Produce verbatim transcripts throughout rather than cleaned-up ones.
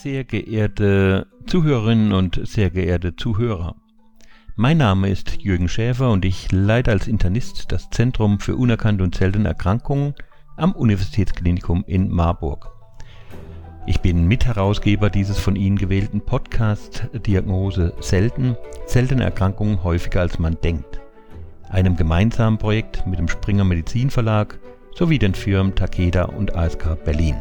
Sehr geehrte Zuhörerinnen und sehr geehrte Zuhörer, mein Name ist Jürgen Schäfer und ich leite als Internist das Zentrum für unerkannte und seltene Erkrankungen am Universitätsklinikum in Marburg. Ich bin Mitherausgeber dieses von Ihnen gewählten Podcasts Diagnose Selten, seltene Erkrankungen häufiger als man denkt, einem gemeinsamen Projekt mit dem Springer Medizin Verlag sowie den Firmen Takeda und A S K Berlin.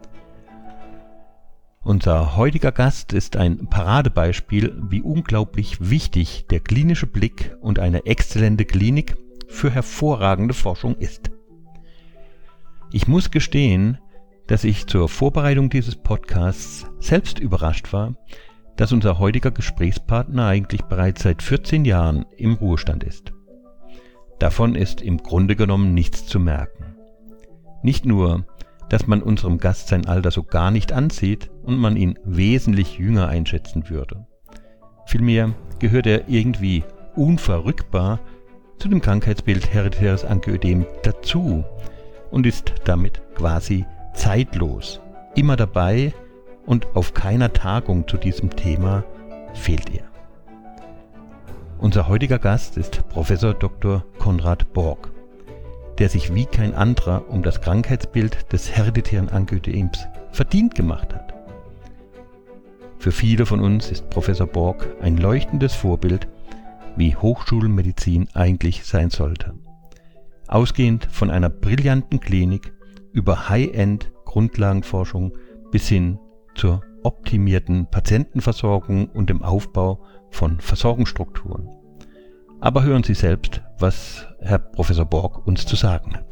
Unser heutiger Gast ist ein Paradebeispiel, wie unglaublich wichtig der klinische Blick und eine exzellente Klinik für hervorragende Forschung ist. Ich muss gestehen, dass ich zur Vorbereitung dieses Podcasts selbst überrascht war, dass unser heutiger Gesprächspartner eigentlich bereits seit vierzehn Jahren im Ruhestand ist. Davon ist im Grunde genommen nichts zu merken. Nicht nur, dass man unserem Gast sein Alter so gar nicht ansieht und man ihn wesentlich jünger einschätzen würde. Vielmehr gehört er irgendwie unverrückbar zu dem Krankheitsbild hereditäres Angioödem dazu und ist damit quasi zeitlos, immer dabei und auf keiner Tagung zu diesem Thema fehlt er. Unser heutiger Gast ist Professor Doktor Konrad Borg, der sich wie kein anderer um das Krankheitsbild des hereditären Angioödems verdient gemacht hat. Für viele von uns ist Professor Borg ein leuchtendes Vorbild, wie Hochschulmedizin eigentlich sein sollte. Ausgehend von einer brillanten Klinik über High-End-Grundlagenforschung bis hin zur optimierten Patientenversorgung und dem Aufbau von Versorgungsstrukturen. Aber hören Sie selbst, was Herr Professor Borg uns zu sagen hat.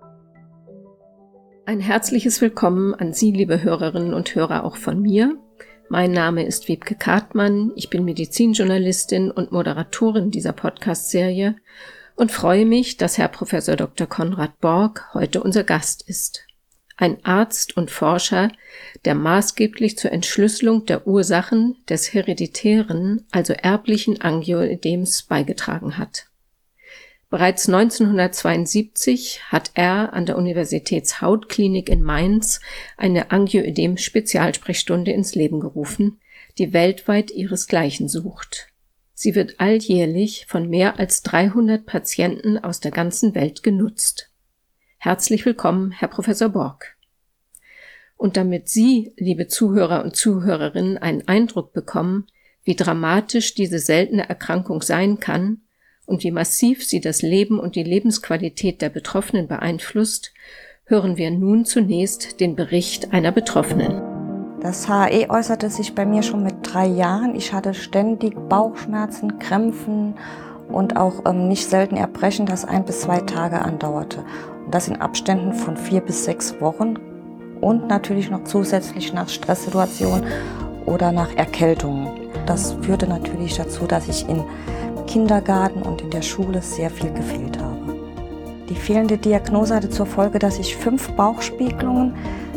Ein herzliches Willkommen an Sie, liebe Hörerinnen und Hörer, auch von mir. Mein Name ist Wiebke Kartmann, ich bin Medizinjournalistin und Moderatorin dieser Podcast-Serie und freue mich, dass Herr Professor Doktor Konrad Borg heute unser Gast ist. Ein Arzt und Forscher, der maßgeblich zur Entschlüsselung der Ursachen des hereditären, also erblichen Angioödems beigetragen hat. Bereits neunzehnhundertzweiundsiebzig hat er an der Universitätshautklinik in Mainz eine Angioödem-Spezialsprechstunde ins Leben gerufen, die weltweit ihresgleichen sucht. Sie wird alljährlich von mehr als dreihundert Patienten aus der ganzen Welt genutzt. Herzlich willkommen, Herr Professor Borg. Und damit Sie, liebe Zuhörer und Zuhörerinnen, einen Eindruck bekommen, wie dramatisch diese seltene Erkrankung sein kann und wie massiv sie das Leben und die Lebensqualität der Betroffenen beeinflusst, hören wir nun zunächst den Bericht einer Betroffenen. Das H A E äußerte sich bei mir schon mit drei Jahren. Ich hatte ständig Bauchschmerzen, Krämpfen und auch ähm, nicht selten Erbrechen, das ein bis zwei Tage andauerte. Und das in Abständen von vier bis sechs Wochen und natürlich noch zusätzlich nach Stresssituationen oder nach Erkältungen. Das führte natürlich dazu, dass ich im Kindergarten und in der Schule sehr viel gefehlt habe. Die fehlende Diagnose hatte zur Folge, dass ich fünf Bauchspiegelungen,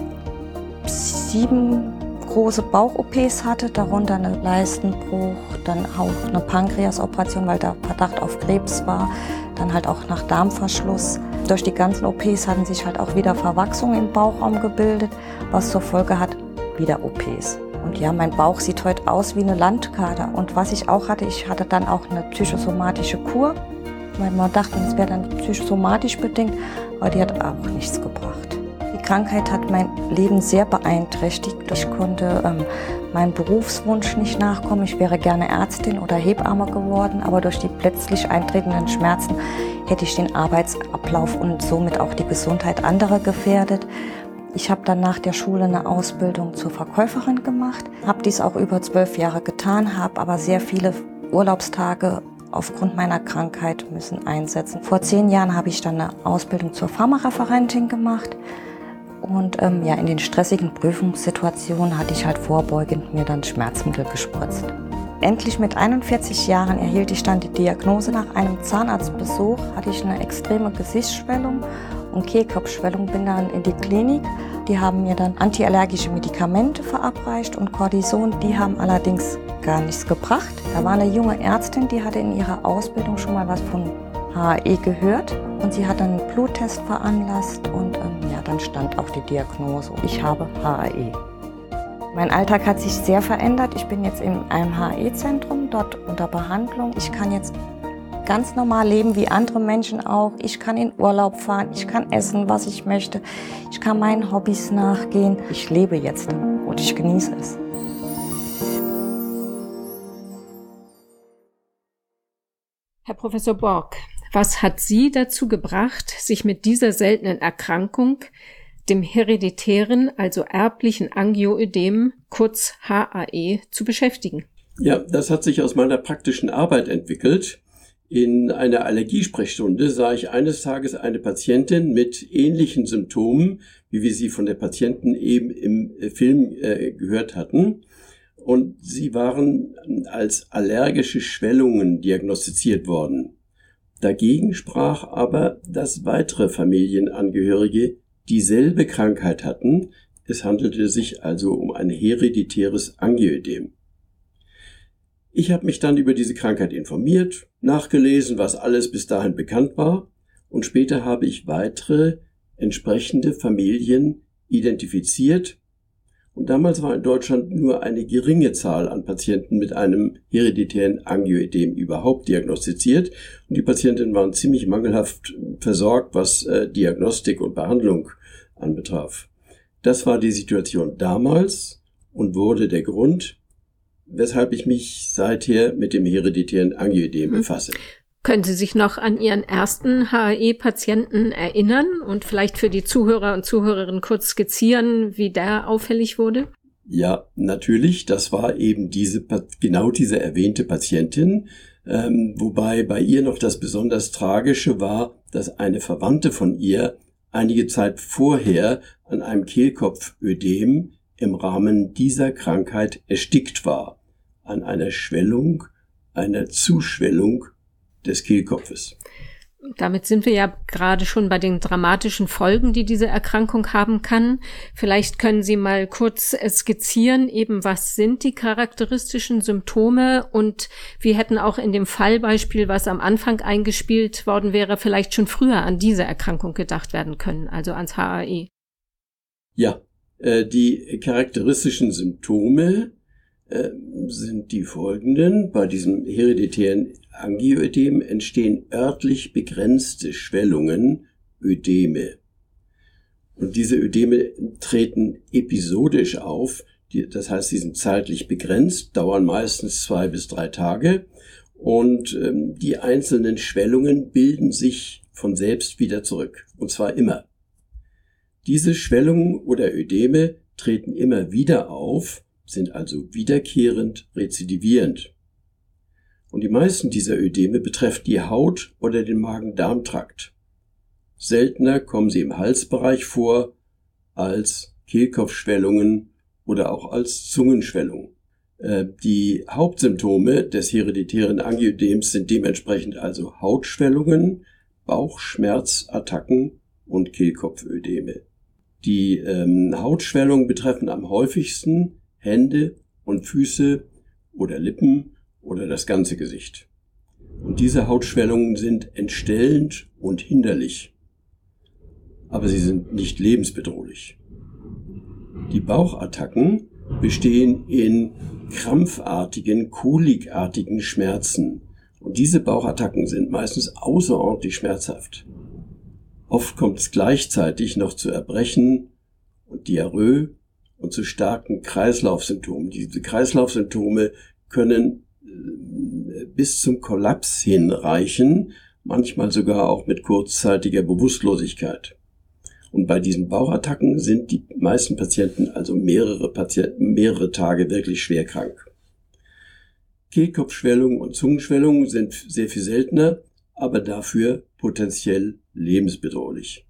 sieben große Bauch-O Ps hatte, darunter eine Leistenbruch, dann auch eine Pankreasoperation, weil da Verdacht auf Krebs war, dann halt auch nach Darmverschluss. Durch die ganzen O Ps hatten sich halt auch wieder Verwachsungen im Bauchraum gebildet, was zur Folge hat, wieder O Ps. Und ja, mein Bauch sieht heute aus wie eine Landkarte. Und was ich auch hatte, ich hatte dann auch eine psychosomatische Kur, weil man dachte, es wäre dann psychosomatisch bedingt, aber die hat auch nichts gebracht. Die Krankheit hat mein Leben sehr beeinträchtigt. Ich konnte ähm, meinem Berufswunsch nicht nachkommen. Ich wäre gerne Ärztin oder Hebamme geworden, aber durch die plötzlich eintretenden Schmerzen hätte ich den Arbeitsablauf und somit auch die Gesundheit anderer gefährdet. Ich habe dann nach der Schule eine Ausbildung zur Verkäuferin gemacht, habe dies auch über zwölf Jahre getan, habe aber sehr viele Urlaubstage aufgrund meiner Krankheit müssen einsetzen. Vor zehn Jahren habe ich dann eine Ausbildung zur Pharmareferentin gemacht. Und ähm, ja, in den stressigen Prüfungssituationen hatte ich halt vorbeugend mir dann Schmerzmittel gespritzt. Endlich mit einundvierzig Jahren erhielt ich dann die Diagnose. Nach einem Zahnarztbesuch hatte ich eine extreme Gesichtsschwellung und Kehlkopfschwellung, bin dann in die Klinik. Die haben mir dann antiallergische Medikamente verabreicht und Cortison, die haben allerdings gar nichts gebracht. Da war eine junge Ärztin, die hatte in ihrer Ausbildung schon mal was von H A E gehört und sie hat dann einen Bluttest veranlasst und ähm, ja, dann stand auch die Diagnose, ich habe H A E. Mein Alltag hat sich sehr verändert. Ich bin jetzt in einem H A E-Zentrum, dort unter Behandlung. Ich kann jetzt ganz normal leben wie andere Menschen auch. Ich kann in Urlaub fahren, ich kann essen, was ich möchte. Ich kann meinen Hobbys nachgehen. Ich lebe jetzt und ich genieße es. Herr Professor Borg, was hat Sie dazu gebracht, sich mit dieser seltenen Erkrankung, dem hereditären, also erblichen Angioödem, kurz H A E, zu beschäftigen? Ja, das hat sich aus meiner praktischen Arbeit entwickelt. In einer Allergiesprechstunde sah ich eines Tages eine Patientin mit ähnlichen Symptomen, wie wir sie von der Patientin eben im Film äh, gehört hatten. Und sie waren als allergische Schwellungen diagnostiziert worden. Dagegen sprach aber, dass weitere Familienangehörige dieselbe Krankheit hatten. Es handelte sich also um ein hereditäres Angioödem. Ich habe mich dann über diese Krankheit informiert, nachgelesen, was alles bis dahin bekannt war, und später habe ich weitere entsprechende Familien identifiziert. Und damals war in Deutschland nur eine geringe Zahl an Patienten mit einem hereditären Angioödem überhaupt diagnostiziert. Und die Patientinnen waren ziemlich mangelhaft versorgt, was äh, Diagnostik und Behandlung anbetraf. Das war die Situation damals und wurde der Grund, weshalb ich mich seither mit dem hereditären Angioödem befasse. Können Sie sich noch an Ihren ersten H A E-Patienten erinnern und vielleicht für die Zuhörer und Zuhörerinnen kurz skizzieren, wie der auffällig wurde? Ja, natürlich. Das war eben diese, genau diese erwähnte Patientin, ähm, wobei bei ihr noch das besonders Tragische war, dass eine Verwandte von ihr einige Zeit vorher an einem Kehlkopfödem im Rahmen dieser Krankheit erstickt war, an einer Schwellung, einer Zuschwellung des Kehlkopfes. Damit sind wir ja gerade schon bei den dramatischen Folgen, die diese Erkrankung haben kann. Vielleicht können Sie mal kurz skizzieren, eben was sind die charakteristischen Symptome und wir hätten auch in dem Fallbeispiel, was am Anfang eingespielt worden wäre, vielleicht schon früher an diese Erkrankung gedacht werden können, also ans H A E. Ja, äh, die charakteristischen Symptome äh, sind die folgenden. Bei diesem hereditären Angioödem entstehen örtlich begrenzte Schwellungen, Ödeme. Und diese Ödeme treten episodisch auf, die, das heißt, sie sind zeitlich begrenzt, dauern meistens zwei bis drei Tage und ähm, die einzelnen Schwellungen bilden sich von selbst wieder zurück, und zwar immer. Diese Schwellungen oder Ödeme treten immer wieder auf, sind also wiederkehrend, rezidivierend. Und die meisten dieser Ödeme betreffen die Haut oder den Magen-Darm-Trakt. Seltener kommen sie im Halsbereich vor als Kehlkopfschwellungen oder auch als Zungenschwellung. Äh, die Hauptsymptome des hereditären Angioödems sind dementsprechend also Hautschwellungen, Bauchschmerzattacken und Kehlkopfödeme. Die ähm, Hautschwellungen betreffen am häufigsten Hände und Füße oder Lippen oder das ganze Gesicht. Und diese Hautschwellungen sind entstellend und hinderlich, aber sie sind nicht lebensbedrohlich. Die Bauchattacken bestehen in krampfartigen, kolikartigen Schmerzen. Und diese Bauchattacken sind meistens außerordentlich schmerzhaft. Oft kommt es gleichzeitig noch zu Erbrechen und Diarrhoe und zu starken Kreislaufsymptomen. Diese Kreislaufsymptome können bis zum Kollaps hinreichen, manchmal sogar auch mit kurzzeitiger Bewusstlosigkeit. Und bei diesen Bauchattacken sind die meisten Patienten, also mehrere Patienten, mehrere Tage wirklich schwer krank. Kehlkopfschwellungen und Zungenschwellungen sind sehr viel seltener, aber dafür potenziell lebensbedrohlich.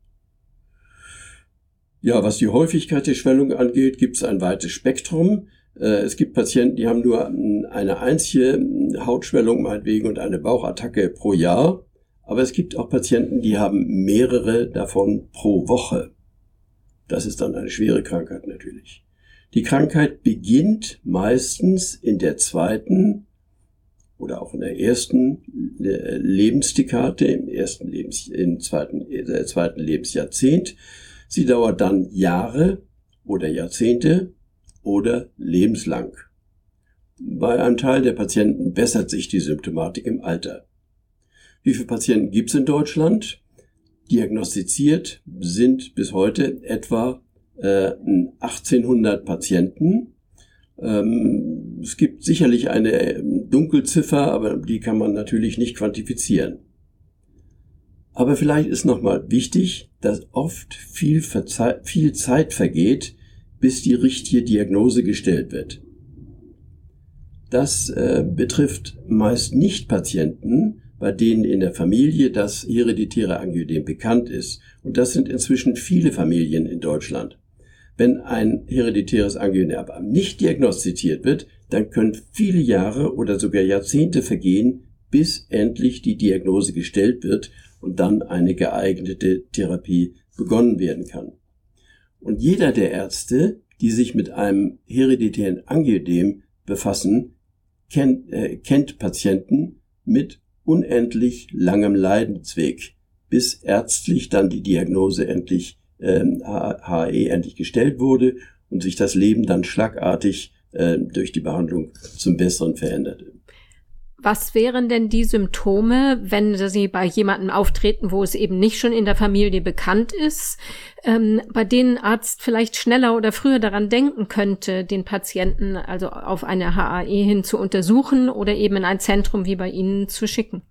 Ja, was die Häufigkeit der Schwellung angeht, gibt es ein weites Spektrum. Es gibt Patienten, die haben nur eine einzige Hautschwellung meinetwegen und eine Bauchattacke pro Jahr. Aber es gibt auch Patienten, die haben mehrere davon pro Woche. Das ist dann eine schwere Krankheit natürlich. Die Krankheit beginnt meistens in der zweiten oder auch in der ersten Lebensdekade, im ersten Lebens, im zweiten, äh, zweiten Lebensjahrzehnt. Sie dauert dann Jahre oder Jahrzehnte oder lebenslang. Bei einem Teil der Patienten bessert sich die Symptomatik im Alter. Wie viele Patienten gibt es in Deutschland? Diagnostiziert sind bis heute etwa äh, achtzehnhundert Patienten. Ähm, es gibt sicherlich eine Dunkelziffer, aber die kann man natürlich nicht quantifizieren. Aber vielleicht ist nochmal wichtig, dass oft viel, Verze- viel Zeit vergeht, bis die richtige Diagnose gestellt wird. Das äh, betrifft meist nicht Patienten, bei denen in der Familie das hereditäre Angioödem bekannt ist. Und das sind inzwischen viele Familien in Deutschland. Wenn ein hereditäres Angioödem nicht diagnostiziert wird, dann können viele Jahre oder sogar Jahrzehnte vergehen, bis endlich die Diagnose gestellt wird und dann eine geeignete Therapie begonnen werden kann. Und jeder der Ärzte, die sich mit einem hereditären Angioödem befassen, kennt, äh, kennt Patienten mit unendlich langem Leidensweg, bis ärztlich dann die Diagnose endlich ähm, H A E endlich gestellt wurde und sich das Leben dann schlagartig äh, durch die Behandlung zum Besseren veränderte. Was wären denn die Symptome, wenn sie bei jemandem auftreten, wo es eben nicht schon in der Familie bekannt ist, ähm, bei denen ein Arzt vielleicht schneller oder früher daran denken könnte, den Patienten also auf eine H A E hin zu untersuchen oder eben in ein Zentrum wie bei Ihnen zu schicken?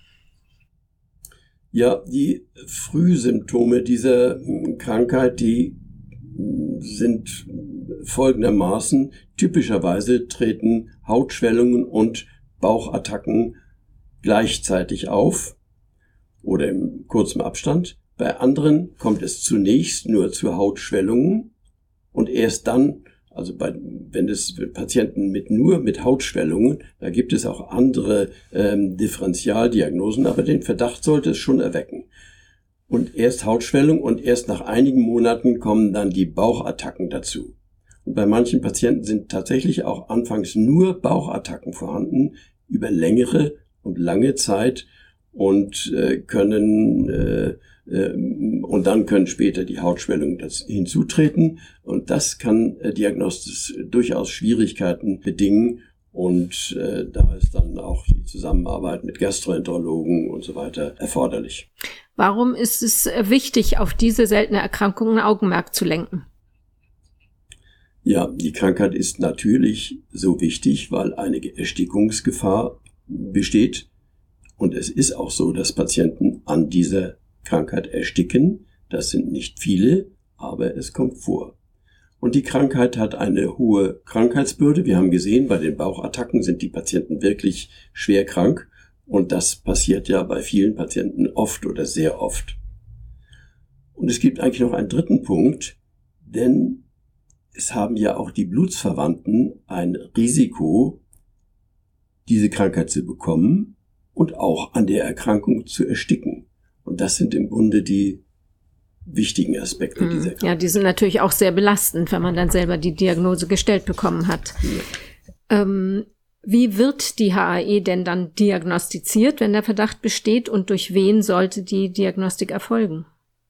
Ja, die Frühsymptome dieser Krankheit, die sind folgendermaßen: Typischerweise treten Hautschwellungen und Bauchattacken gleichzeitig auf oder im kurzen Abstand. Bei anderen kommt es zunächst nur zu Hautschwellungen und erst dann, also bei, wenn es Patienten mit nur mit Hautschwellungen, da gibt es auch andere ähm, Differentialdiagnosen, aber den Verdacht sollte es schon erwecken. Und erst Hautschwellung und erst nach einigen Monaten kommen dann die Bauchattacken dazu. Und bei manchen Patienten sind tatsächlich auch anfangs nur Bauchattacken vorhanden, über längere und lange Zeit und äh, können äh, äh, und dann können später die Hautschwellungen hinzutreten und das kann äh, diagnostisch durchaus Schwierigkeiten bedingen und äh, da ist dann auch die Zusammenarbeit mit Gastroenterologen und so weiter erforderlich. Warum ist es wichtig, auf diese seltene Erkrankung ein Augenmerk zu lenken? Ja, die Krankheit ist natürlich so wichtig, weil eine Erstickungsgefahr besteht. Und es ist auch so, dass Patienten an dieser Krankheit ersticken. Das sind nicht viele, aber es kommt vor. Und die Krankheit hat eine hohe Krankheitsbürde. Wir haben gesehen, bei den Bauchattacken sind die Patienten wirklich schwer krank. Und das passiert ja bei vielen Patienten oft oder sehr oft. Und es gibt eigentlich noch einen dritten Punkt, denn es haben ja auch die Blutsverwandten ein Risiko, diese Krankheit zu bekommen und auch an der Erkrankung zu ersticken. Und das sind im Grunde die wichtigen Aspekte dieser Krankheit. Ja, die sind natürlich auch sehr belastend, wenn man dann selber die Diagnose gestellt bekommen hat. Ja. Ähm, wie wird die H A E denn dann diagnostiziert, wenn der Verdacht besteht, und durch wen sollte die Diagnostik erfolgen?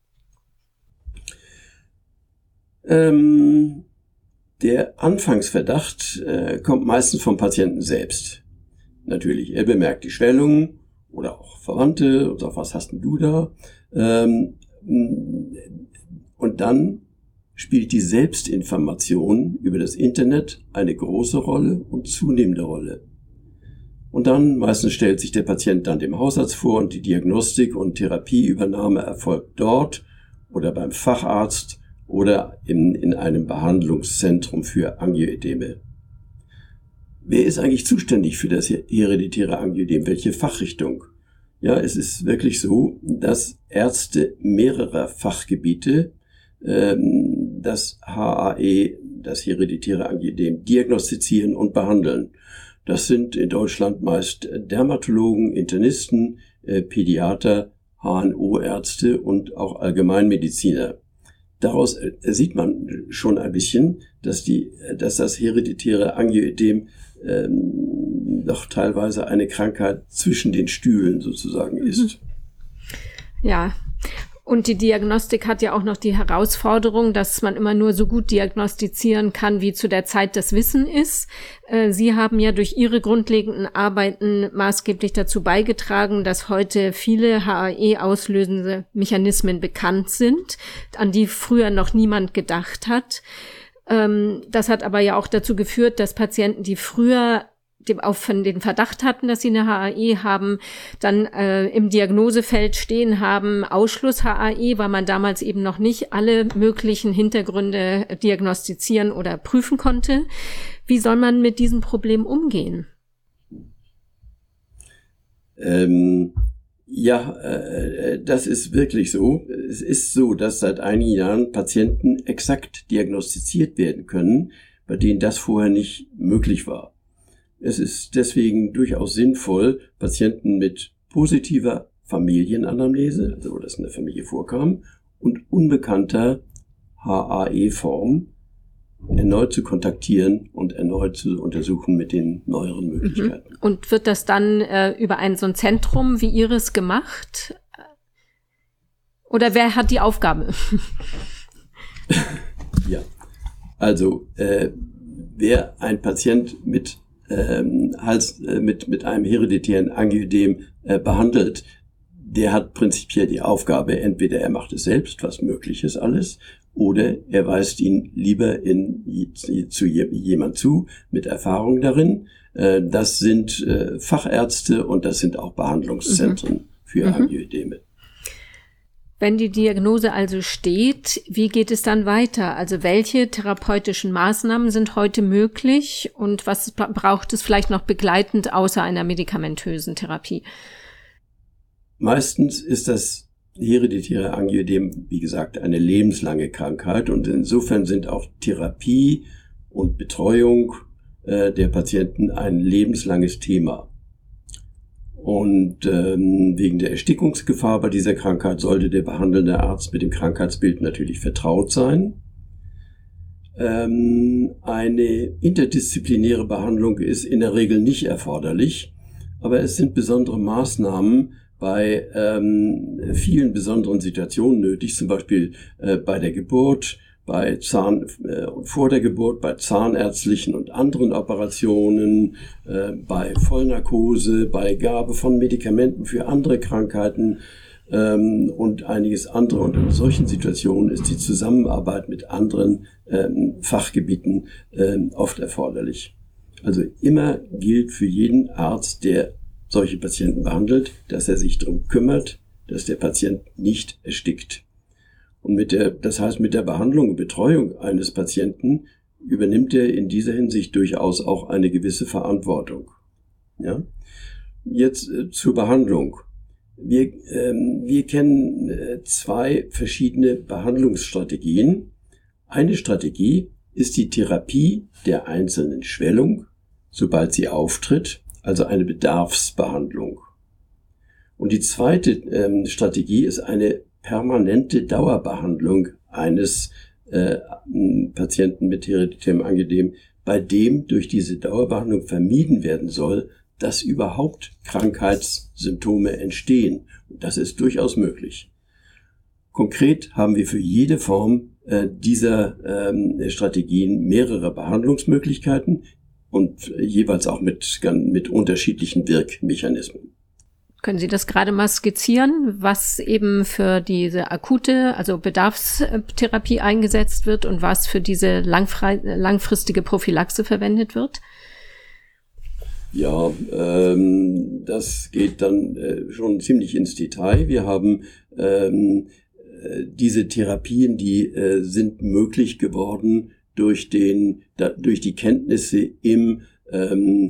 Ähm, der Anfangsverdacht äh, kommt meistens vom Patienten selbst. Natürlich, er bemerkt die Schwellungen oder auch Verwandte und sagt, was hast denn du da? Ähm, und dann spielt die Selbstinformation über das Internet eine große Rolle und zunehmende Rolle. Und dann meistens stellt sich der Patient dann dem Hausarzt vor und die Diagnostik und Therapieübernahme erfolgt dort oder beim Facharzt oder in, in einem Behandlungszentrum für Angioödeme. Wer ist eigentlich zuständig für das hereditäre Angioödem? Welche Fachrichtung? Ja, es ist wirklich so, dass Ärzte mehrerer Fachgebiete ähm, das H A E, das hereditäre Angioödem, diagnostizieren und behandeln. Das sind in Deutschland meist Dermatologen, Internisten, äh, Pädiater, H N O-Ärzte und auch Allgemeinmediziner. Daraus äh, sieht man schon ein bisschen, dass, die, dass das hereditäre Angioödem ähm, doch teilweise eine Krankheit zwischen den Stühlen sozusagen ist. Ja, Und die Diagnostik hat ja auch noch die Herausforderung, dass man immer nur so gut diagnostizieren kann, wie zu der Zeit das Wissen ist. Sie haben ja durch Ihre grundlegenden Arbeiten maßgeblich dazu beigetragen, dass heute viele H A E-auslösende Mechanismen bekannt sind, an die früher noch niemand gedacht hat. Das hat aber ja auch dazu geführt, dass Patienten, die früher auch von den Verdacht hatten, dass sie eine H A E haben, dann äh, im Diagnosefeld stehen haben, Ausschluss H A E, weil man damals eben noch nicht alle möglichen Hintergründe diagnostizieren oder prüfen konnte. Wie soll man mit diesem Problem umgehen? Ähm, ja, äh, das ist wirklich so. Es ist so, dass seit einigen Jahren Patienten exakt diagnostiziert werden können, bei denen das vorher nicht möglich war. Es ist deswegen durchaus sinnvoll, Patienten mit positiver Familienanamnese, also wo das in der Familie vorkam, und unbekannter H A E-Form erneut zu kontaktieren und erneut zu untersuchen mit den neueren Möglichkeiten. Und wird das dann äh, über ein so ein Zentrum wie Ihres gemacht? Oder wer hat die Aufgabe? Ja, also äh, wer ein Patient mit Ähm, Hals, äh, mit, mit einem hereditären Angioödem äh, behandelt, der hat prinzipiell die Aufgabe, entweder er macht es selbst, was möglich ist alles, oder er weist ihn lieber in, zu jemand zu, mit Erfahrung darin. Äh, das sind äh, Fachärzte und das sind auch Behandlungszentren mhm. für mhm. Angioödeme. Wenn die Diagnose also steht, wie geht es dann weiter? Also welche therapeutischen Maßnahmen sind heute möglich und was braucht es vielleicht noch begleitend außer einer medikamentösen Therapie? Meistens ist das hereditäre Angioödem, wie gesagt, eine lebenslange Krankheit und insofern sind auch Therapie und Betreuung äh, der Patienten ein lebenslanges Thema. Und ähm, wegen der Erstickungsgefahr bei dieser Krankheit sollte der behandelnde Arzt mit dem Krankheitsbild natürlich vertraut sein. Ähm, eine interdisziplinäre Behandlung ist in der Regel nicht erforderlich, aber es sind besondere Maßnahmen bei ähm, vielen besonderen Situationen nötig, zum Beispiel äh, bei der Geburt, bei Zahn äh, vor der Geburt, bei zahnärztlichen und anderen Operationen, äh, bei Vollnarkose, bei Gabe von Medikamenten für andere Krankheiten ähm, und einiges andere. Und in solchen Situationen ist die Zusammenarbeit mit anderen ähm, Fachgebieten ähm, oft erforderlich. Also immer gilt für jeden Arzt, der solche Patienten behandelt, dass er sich darum kümmert, dass der Patient nicht erstickt. Und mit der, das heißt, mit der Behandlung und Betreuung eines Patienten übernimmt er in dieser Hinsicht durchaus auch eine gewisse Verantwortung. Ja? Jetzt äh, zur Behandlung. Wir, ähm, wir kennen äh, zwei verschiedene Behandlungsstrategien. Eine Strategie ist die Therapie der einzelnen Schwellung, sobald sie auftritt, also eine Bedarfsbehandlung. Und die zweite ähm, Strategie ist eine permanente Dauerbehandlung eines äh, Patienten mit hereditärem Angioödem, bei dem durch diese Dauerbehandlung vermieden werden soll, dass überhaupt Krankheitssymptome entstehen. Und das ist durchaus möglich. Konkret haben wir für jede Form äh, dieser ähm, Strategien mehrere Behandlungsmöglichkeiten und jeweils auch mit, mit unterschiedlichen Wirkmechanismen. Können Sie das gerade mal skizzieren, was eben für diese akute, also Bedarfstherapie eingesetzt wird und was für diese langfristige Prophylaxe verwendet wird? Ja, ähm, das geht dann äh, schon ziemlich ins Detail. Wir haben ähm, äh, diese Therapien, die äh, sind möglich geworden durch den, da, durch die Kenntnisse im ähm,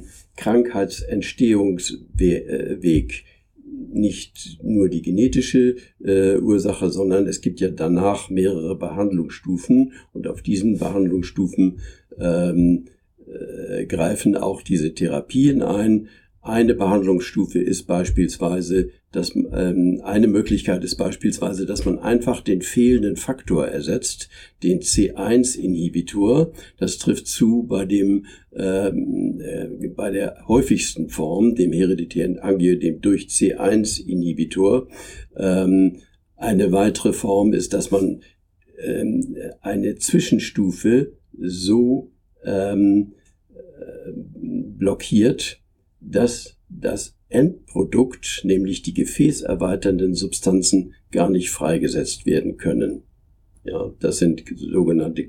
Krankheitsentstehungsweg. Nicht nur die genetische äh, Ursache, sondern es gibt ja danach mehrere Behandlungsstufen und auf diesen Behandlungsstufen ähm, äh, greifen auch diese Therapien ein. Eine Behandlungsstufe ist beispielsweise, dass ähm, eine Möglichkeit ist beispielsweise, dass man einfach den fehlenden Faktor ersetzt, den C eins Inhibitor. Das trifft zu bei dem ähm, äh, bei der häufigsten Form, dem hereditären Angioödem durch C eins Inhibitor. Ähm, Eine weitere Form ist, dass man ähm, eine Zwischenstufe so ähm, äh, blockiert, dass das Endprodukt, nämlich die gefäßerweiternden Substanzen, gar nicht freigesetzt werden können. Ja, das sind sogenannte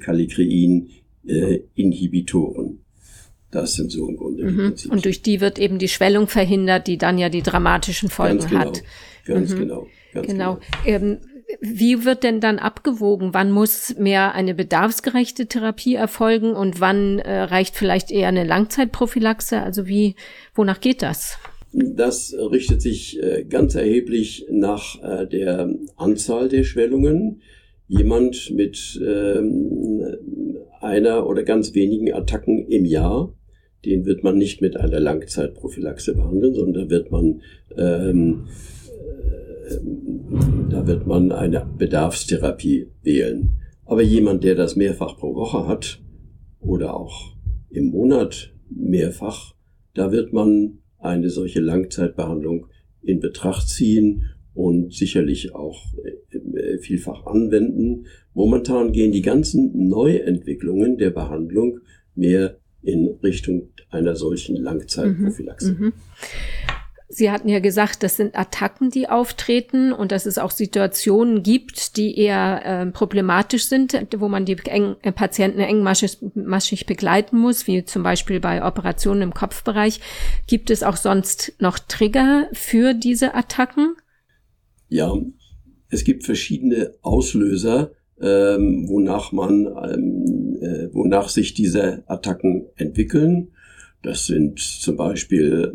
Kallikrein-Inhibitoren. Das sind so im Grunde die Mhm. Prinzipien. Und durch die wird eben die Schwellung verhindert, die dann ja die dramatischen Folgen Ganz genau, hat. ganz Mhm. genau. Ganz Genau. Ähm, wie wird denn dann abgewogen? Wann muss mehr eine bedarfsgerechte Therapie erfolgen und wann äh, reicht vielleicht eher eine Langzeitprophylaxe? Also wie, wonach geht das? Das richtet sich äh, ganz erheblich nach äh, der Anzahl der Schwellungen. Jemand mit ähm, einer oder ganz wenigen Attacken im Jahr, den wird man nicht mit einer Langzeitprophylaxe behandeln, sondern da wird man ähm, äh, da wird man eine Bedarfstherapie wählen. Aber jemand, der das mehrfach pro Woche hat oder auch im Monat mehrfach, da wird man eine solche Langzeitbehandlung in Betracht ziehen und sicherlich auch äh, vielfach anwenden. Momentan gehen die ganzen Neuentwicklungen der Behandlung mehr in Richtung einer solchen Langzeitprophylaxe. Mhm. Sie hatten ja gesagt, das sind Attacken, die auftreten und dass es auch Situationen gibt, die eher äh, problematisch sind, wo man die eng, äh, Patienten engmaschig maschig begleiten muss, wie zum Beispiel bei Operationen im Kopfbereich. Gibt es auch sonst noch Trigger für diese Attacken? Ja, es gibt verschiedene Auslöser, ähm, wonach man, ähm, äh, wonach sich diese Attacken entwickeln. Das sind zum Beispiel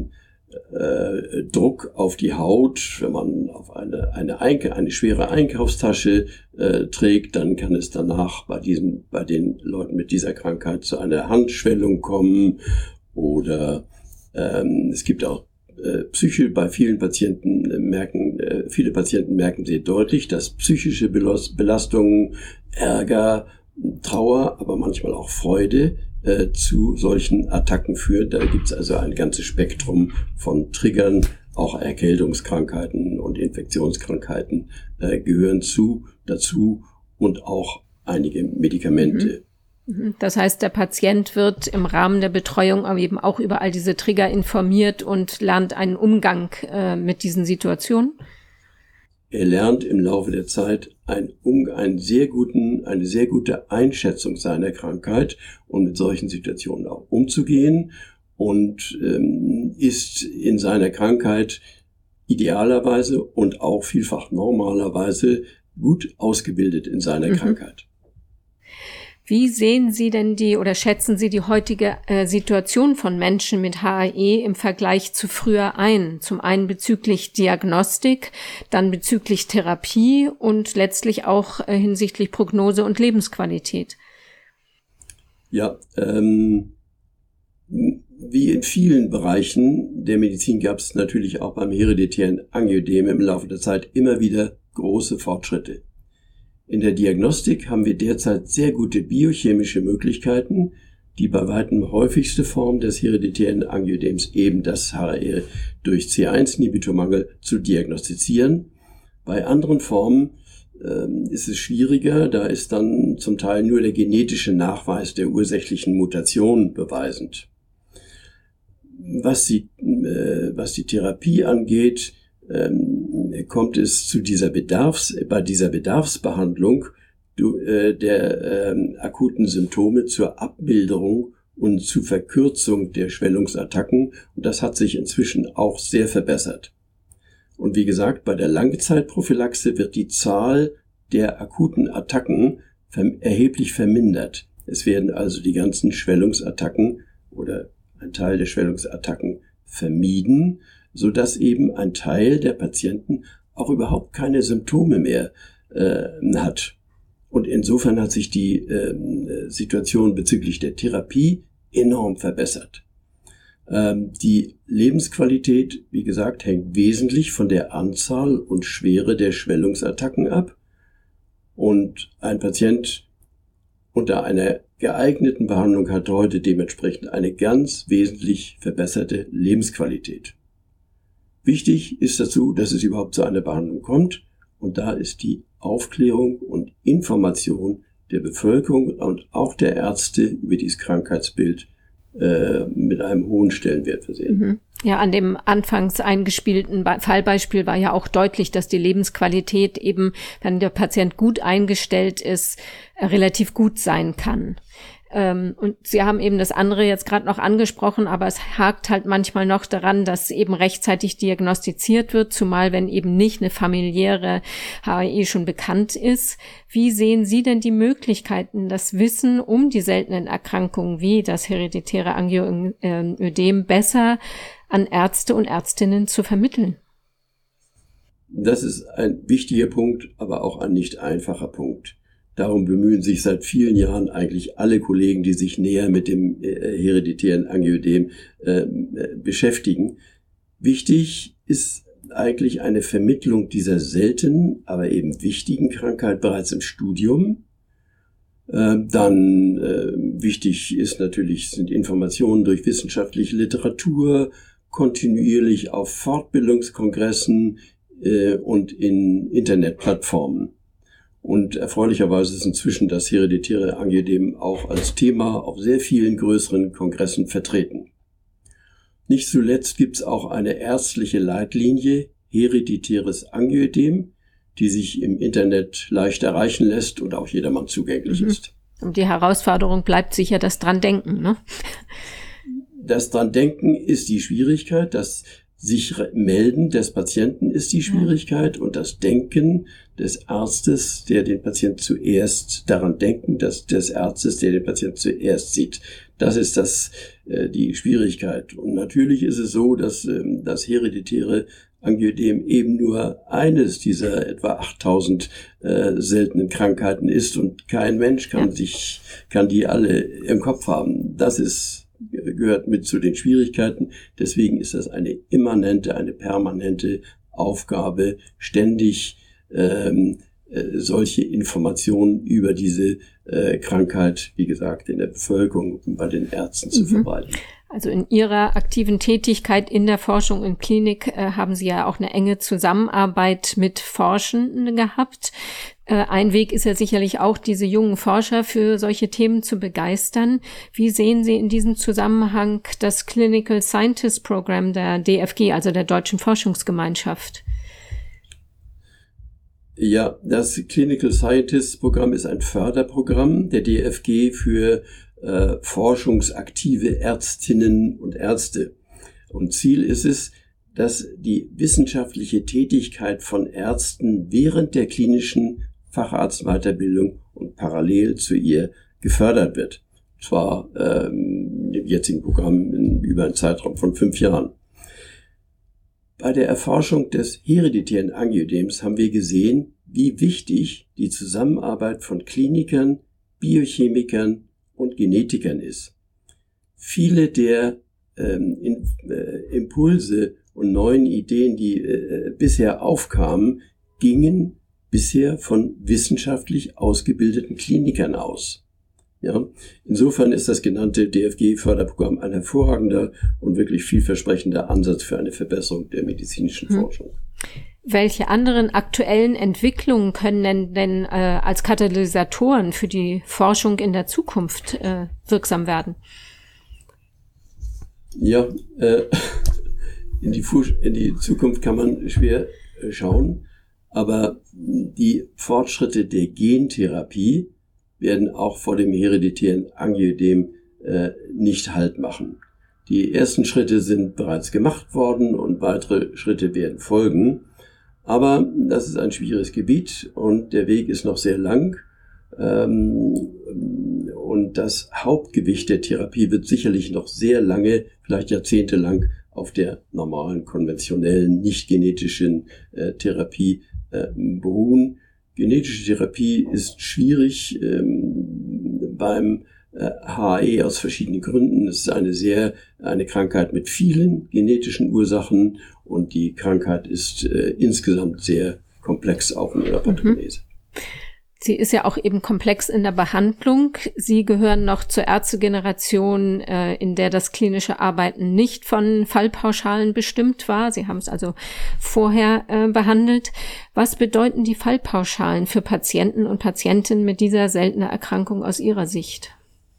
äh, Druck auf die Haut. Wenn man auf eine eine, Einka- eine schwere Einkaufstasche äh, trägt, dann kann es danach bei diesen bei den Leuten mit dieser Krankheit zu einer Handschwellung kommen. Oder ähm, es gibt auch Äh, Psyche bei vielen Patienten äh, merken, äh, viele Patienten merken sehr deutlich, dass psychische Belas- Belastungen, Ärger, Trauer, aber manchmal auch Freude äh, zu solchen Attacken führt. Da gibt es also ein ganzes Spektrum von Triggern, auch Erkältungskrankheiten und Infektionskrankheiten äh, gehören zu, dazu und auch einige Medikamente. Mhm. Das heißt, der Patient wird im Rahmen der Betreuung aber eben auch über all diese Trigger informiert und lernt einen Umgang äh, mit diesen Situationen? Er lernt im Laufe der Zeit ein, um, einen sehr guten, eine sehr gute Einschätzung seiner Krankheit und mit solchen Situationen auch umzugehen und ähm, ist in seiner Krankheit idealerweise und auch vielfach normalerweise gut ausgebildet in seiner Mhm. Krankheit. Wie sehen Sie denn die oder schätzen Sie die heutige äh, Situation von Menschen mit H I E im Vergleich zu früher ein? Zum einen bezüglich Diagnostik, dann bezüglich Therapie und letztlich auch äh, hinsichtlich Prognose und Lebensqualität. Ja, ähm, wie in vielen Bereichen der Medizin gab es natürlich auch beim hereditären Angioedem im Laufe der Zeit immer wieder große Fortschritte. In der Diagnostik haben wir derzeit sehr gute biochemische Möglichkeiten, die bei weitem häufigste Form des hereditären Angioedems, eben das H R E durch C eins Inhibitormangel, zu diagnostizieren. Bei anderen Formen ähm, ist es schwieriger, da ist dann zum Teil nur der genetische Nachweis der ursächlichen Mutation beweisend. Was die, äh, was die Therapie angeht, ähm, kommt es zu dieser Bedarfs, bei dieser Bedarfsbehandlung du, äh, der ähm, akuten Symptome zur Abmilderung und zur Verkürzung der Schwellungsattacken. Und das hat sich inzwischen auch sehr verbessert. Und wie gesagt, bei der Langzeitprophylaxe wird die Zahl der akuten Attacken verm- erheblich vermindert. Es werden also die ganzen Schwellungsattacken oder ein Teil der Schwellungsattacken vermieden, so dass eben ein Teil der Patienten auch überhaupt keine Symptome mehr äh, hat. Und insofern hat sich die äh, Situation bezüglich der Therapie enorm verbessert. Ähm, die Lebensqualität, wie gesagt, hängt wesentlich von der Anzahl und Schwere der Schwellungsattacken ab. Und ein Patient unter einer geeigneten Behandlung hat heute dementsprechend eine ganz wesentlich verbesserte Lebensqualität. Wichtig ist dazu, dass es überhaupt zu einer Behandlung kommt Und da ist die Aufklärung und Information der Bevölkerung und auch der Ärzte über dieses Krankheitsbild äh, mit einem hohen Stellenwert versehen. Mhm. Ja, an dem anfangs eingespielten Fallbeispiel war ja auch deutlich, dass die Lebensqualität eben, wenn der Patient gut eingestellt ist, relativ gut sein kann. Und Sie haben eben das andere jetzt gerade noch angesprochen, aber es hakt halt manchmal noch daran, dass eben rechtzeitig diagnostiziert wird, zumal wenn eben nicht eine familiäre H I V schon bekannt ist. Wie sehen Sie denn die Möglichkeiten, das Wissen um die seltenen Erkrankungen wie das hereditäre Angioödem besser an Ärzte und Ärztinnen zu vermitteln? Das ist ein wichtiger Punkt, aber auch ein nicht einfacher Punkt. Darum bemühen sich seit vielen Jahren eigentlich alle Kollegen, die sich näher mit dem äh, hereditären Angioödem äh, beschäftigen. Wichtig ist eigentlich eine Vermittlung dieser seltenen, aber eben wichtigen Krankheit bereits im Studium. Äh, dann äh, wichtig ist natürlich, sind Informationen durch wissenschaftliche Literatur, kontinuierlich auf Fortbildungskongressen äh, und in Internetplattformen. Und erfreulicherweise ist inzwischen das hereditäre Angioödem auch als Thema auf sehr vielen größeren Kongressen vertreten. Nicht zuletzt gibt es auch eine ärztliche Leitlinie hereditäres Angioödem, die sich im Internet leicht erreichen lässt und auch jedermann zugänglich mhm. ist. Und die Herausforderung bleibt sicher das Dran-Denken, ne? Das Dran-Denken ist die Schwierigkeit, das sich melden des Patienten ist die Schwierigkeit und das Denken des Arztes, der den Patienten zuerst daran denken, dass des Arztes, der den Patienten zuerst sieht. Das ist das, äh, die Schwierigkeit. Und natürlich ist es so, dass ähm, das hereditäre Angioödem eben nur eines dieser etwa achttausend äh, seltenen Krankheiten ist und kein Mensch kann sich, kann die alle im Kopf haben. Das ist gehört mit zu den Schwierigkeiten. Deswegen ist das eine immanente, eine permanente Aufgabe, ständig ähm, äh, solche Informationen über diese äh, Krankheit, wie gesagt, in der Bevölkerung und bei den Ärzten mhm. zu verbreiten. Also in Ihrer aktiven Tätigkeit in der Forschung in Klinik äh, haben Sie ja auch eine enge Zusammenarbeit mit Forschenden gehabt. Äh, ein Weg ist ja sicherlich auch, diese jungen Forscher für solche Themen zu begeistern. Wie sehen Sie in diesem Zusammenhang das Clinical Scientist Program der D F G, also der Deutschen Forschungsgemeinschaft? Ja, das Clinical Scientist Programm ist ein Förderprogramm der D F G für äh, forschungsaktive Ärztinnen und Ärzte. Und Ziel ist es, dass die wissenschaftliche Tätigkeit von Ärzten während der klinischen Facharztweiterbildung und parallel zu ihr gefördert wird. Zwar ähm, im jetzigen Programm in, über einen Zeitraum von fünf Jahren. Bei der Erforschung des hereditären Angioödems haben wir gesehen, wie wichtig die Zusammenarbeit von Klinikern, Biochemikern und Genetikern ist. Viele der ähm, in, äh, Impulse und neuen Ideen, die äh, bisher aufkamen, gingen bisher von wissenschaftlich ausgebildeten Klinikern aus. Ja, insofern ist das genannte D F G-Förderprogramm ein hervorragender und wirklich vielversprechender Ansatz für eine Verbesserung der medizinischen hm. Forschung. Welche anderen aktuellen Entwicklungen können denn, denn äh, als Katalysatoren für die Forschung in der Zukunft äh, wirksam werden? Ja, äh, in die, in die Zukunft kann man schwer äh, schauen, aber die Fortschritte der Gentherapie werden auch vor dem hereditären Angioödem äh, nicht Halt machen. Die ersten Schritte sind bereits gemacht worden und weitere Schritte werden folgen. Aber das ist ein schwieriges Gebiet und der Weg ist noch sehr lang. Ähm, und das Hauptgewicht der Therapie wird sicherlich noch sehr lange, vielleicht jahrzehntelang, auf der normalen, konventionellen, nicht genetischen äh, Therapie äh, beruhen. Genetische Therapie ist schwierig ähm, beim äh, H I V aus verschiedenen Gründen. Es ist eine sehr eine Krankheit mit vielen genetischen Ursachen und die Krankheit ist äh, insgesamt sehr komplex auch in ihrer Pathogenese. Mhm. Sie ist ja auch eben komplex in der Behandlung. Sie gehören noch zur Ärztegeneration, äh, in der das klinische Arbeiten nicht von Fallpauschalen bestimmt war. Sie haben es also vorher äh, behandelt. Was bedeuten die Fallpauschalen für Patienten und Patientinnen mit dieser seltenen Erkrankung aus Ihrer Sicht?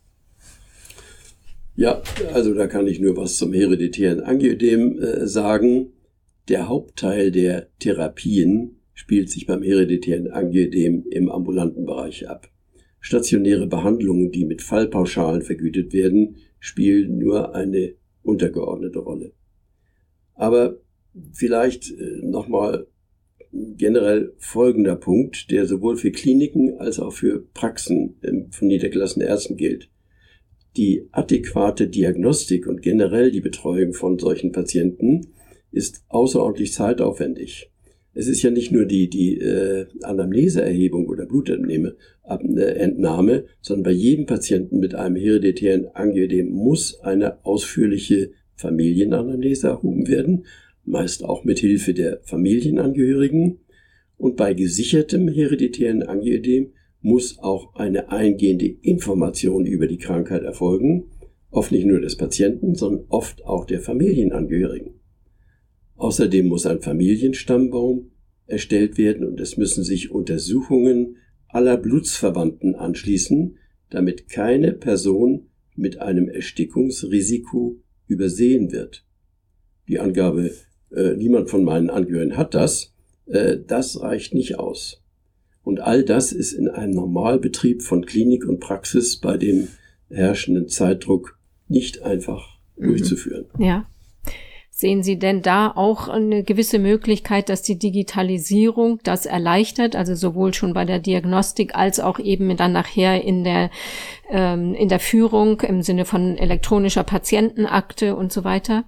Ja, also da kann ich nur was zum hereditären Angioödem äh, sagen. Der Hauptteil der Therapien spielt sich beim hereditären Angioödem im ambulanten Bereich ab. Stationäre Behandlungen, die mit Fallpauschalen vergütet werden, spielen nur eine untergeordnete Rolle. Aber vielleicht nochmal generell folgender Punkt, der sowohl für Kliniken als auch für Praxen von niedergelassenen Ärzten gilt. Die adäquate Diagnostik und generell die Betreuung von solchen Patienten ist außerordentlich zeitaufwendig. Es ist ja nicht nur die, die äh, Anamneseerhebung oder Blutentnahme, Entnahme, sondern bei jedem Patienten mit einem hereditären Angioödem muss eine ausführliche Familienanamnese erhoben werden, meist auch mit Hilfe der Familienangehörigen. Und bei gesichertem hereditären Angioödem muss auch eine eingehende Information über die Krankheit erfolgen, oft nicht nur des Patienten, sondern oft auch der Familienangehörigen. Außerdem muss ein Familienstammbaum erstellt werden und es müssen sich Untersuchungen aller Blutsverwandten anschließen, damit keine Person mit einem Erstickungsrisiko übersehen wird. Die Angabe, äh, niemand von meinen Angehörigen hat das, äh, das reicht nicht aus. Und all das ist in einem Normalbetrieb von Klinik und Praxis bei dem herrschenden Zeitdruck nicht einfach mhm. durchzuführen. Ja. Sehen Sie denn da auch eine gewisse Möglichkeit, dass die Digitalisierung das erleichtert, also sowohl schon bei der Diagnostik als auch eben dann nachher in der ähm, in der Führung im Sinne von elektronischer Patientenakte und so weiter?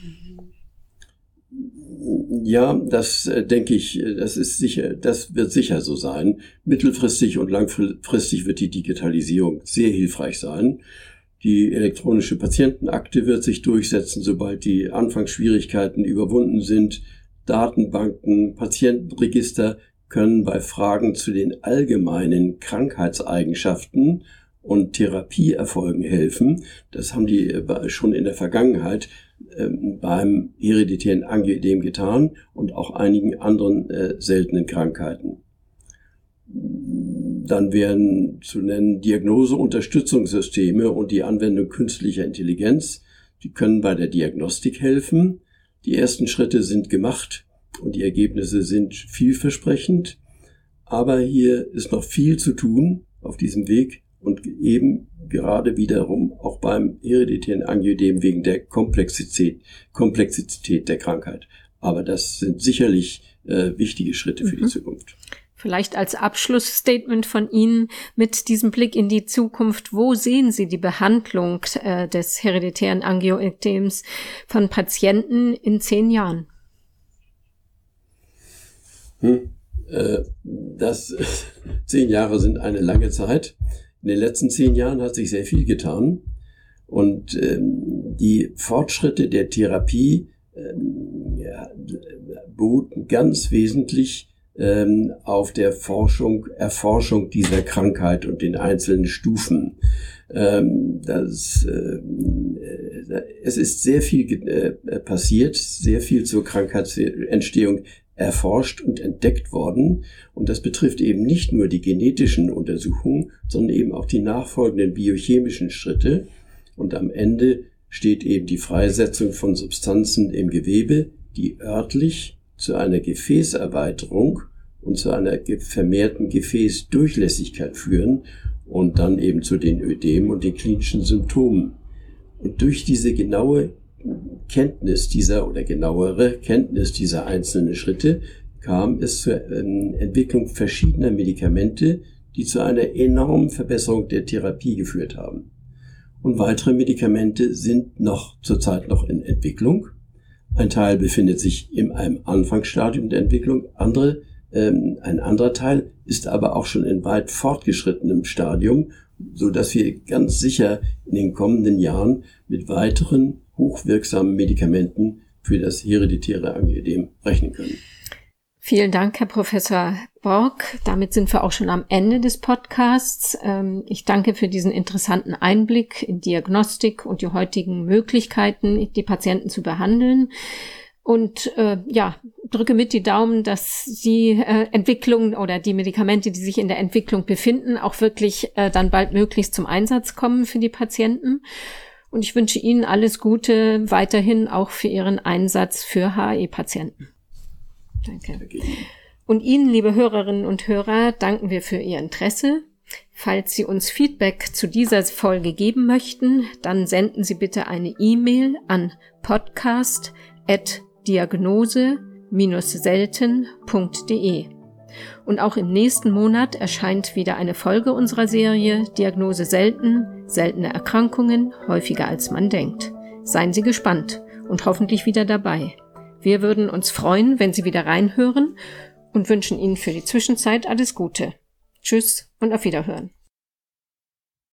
Ja, das äh, denke ich, das ist sicher, das wird sicher so sein. Mittelfristig und langfristig wird die Digitalisierung sehr hilfreich sein. Die elektronische Patientenakte wird sich durchsetzen, sobald die Anfangsschwierigkeiten überwunden sind. Datenbanken, Patientenregister können bei Fragen zu den allgemeinen Krankheitseigenschaften und Therapieerfolgen helfen. Das haben die schon in der Vergangenheit beim hereditären Angioödem getan und auch einigen anderen seltenen Krankheiten. Dann wären zu nennen Diagnoseunterstützungssysteme und die Anwendung künstlicher Intelligenz. Die können bei der Diagnostik helfen. Die ersten Schritte sind gemacht und die Ergebnisse sind vielversprechend. Aber hier ist noch viel zu tun auf diesem Weg und eben gerade wiederum auch beim hereditären Angioödem wegen der Komplexität, Komplexität der Krankheit. Aber das sind sicherlich äh, wichtige Schritte für mhm. die Zukunft. Vielleicht als Abschlussstatement von Ihnen mit diesem Blick in die Zukunft. Wo sehen Sie die Behandlung äh, des hereditären Angioödems von Patienten in zehn Jahren? Hm, äh, das, zehn Jahre sind eine lange Zeit. In den letzten zehn Jahren hat sich sehr viel getan. Und ähm, die Fortschritte der Therapie ähm, ja, beruhten ganz wesentlich auf der Forschung, Erforschung dieser Krankheit und den einzelnen Stufen. Das, es ist sehr viel passiert, sehr viel zur Krankheitsentstehung erforscht und entdeckt worden. Und das betrifft eben nicht nur die genetischen Untersuchungen, sondern eben auch die nachfolgenden biochemischen Schritte. Und am Ende steht eben die Freisetzung von Substanzen im Gewebe, die örtlich zu einer Gefäßerweiterung und zu einer vermehrten Gefäßdurchlässigkeit führen und dann eben zu den Ödemen und den klinischen Symptomen. Und durch diese genaue Kenntnis dieser oder genauere Kenntnis dieser einzelnen Schritte kam es zur ähm, Entwicklung verschiedener Medikamente, die zu einer enormen Verbesserung der Therapie geführt haben. Und weitere Medikamente sind noch zurzeit noch in Entwicklung. Ein Teil befindet sich in einem Anfangsstadium der Entwicklung, andere, ähm, ein anderer Teil ist aber auch schon in weit fortgeschrittenem Stadium, so dass wir ganz sicher in den kommenden Jahren mit weiteren hochwirksamen Medikamenten für das hereditäre Angioödem rechnen können. Vielen Dank, Herr Professor Borg. Damit sind wir auch schon am Ende des Podcasts. Ich danke für diesen interessanten Einblick in Diagnostik und die heutigen Möglichkeiten, die Patienten zu behandeln. Und äh, ja, drücke mit die Daumen, dass die äh, Entwicklung oder die Medikamente, die sich in der Entwicklung befinden, auch wirklich äh, dann bald möglichst zum Einsatz kommen für die Patienten. Und ich wünsche Ihnen alles Gute weiterhin auch für Ihren Einsatz für H I V-Patienten. Danke. Und Ihnen, liebe Hörerinnen und Hörer, danken wir für Ihr Interesse. Falls Sie uns Feedback zu dieser Folge geben möchten, dann senden Sie bitte eine E-Mail an podcast at diagnose Bindestrich selten punkt de. Und auch im nächsten Monat erscheint wieder eine Folge unserer Serie Diagnose selten, seltene Erkrankungen, häufiger als man denkt. Seien Sie gespannt und hoffentlich wieder dabei. Wir würden uns freuen, wenn Sie wieder reinhören und wünschen Ihnen für die Zwischenzeit alles Gute. Tschüss und auf Wiederhören.